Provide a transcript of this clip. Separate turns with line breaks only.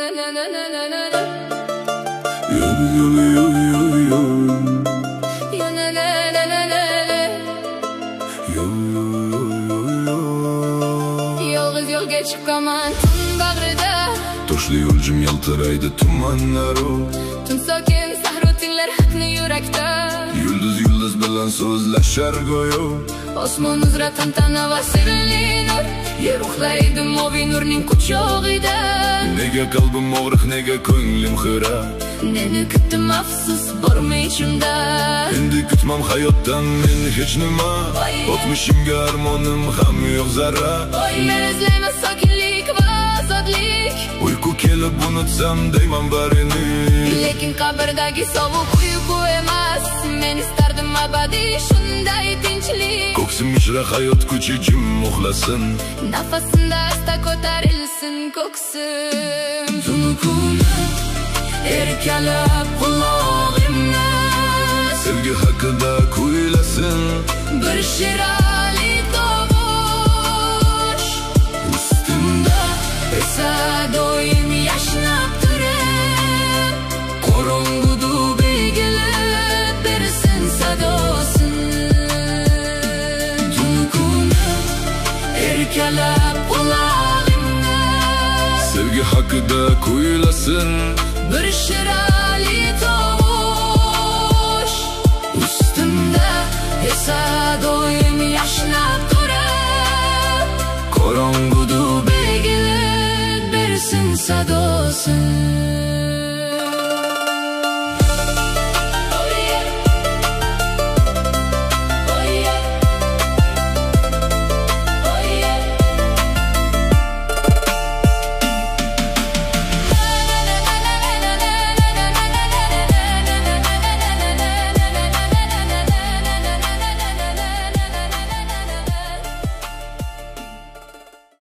Yolg'iz yo'lga chiqaman tun bag'rida,
toshli yo'ljim yaltiraydi tumanlaru,
tun sokin sahro tinglar haqni yurakda.
Yulduz bilan so'zlashar go'yo,
Osmon uzra tantana va sirli nur, yer uxlaydi moviy nurning quchog'ida.
Nega qalbim og'riq, nega ko'nglim xira,
Neni kutdim afsus bormi ichimda.
endi kutmam hayotdan men hech nima, o'tmishimga armonim ham yo'q zarra.
Men izlayman sokinlik va ozodlik,
Uyqu kelib unutsam deyman barini,
lekin qabrdagi sovuq uyqu emas. Men istardim abadiy shunday tinchlik.
ko'ksim ishra hayot kuchi jim uxlasin,
Nafasimda asta ko'tarilsin ko'ksim. Tunu kuni erkalab qulog'imni,
sevgi haqida kuylasin,
bir shirali tovush. Ustimda esa doim yashnab turib, qorong'uda belgilab bersin sadosin. Tunu kuni erkalab qulog'imni,
sevgi haqida kuylasin,
bir shirali tovush. Ustimda esa doim yashnab turib,
qorong'uda
belgilab bersin sadosin.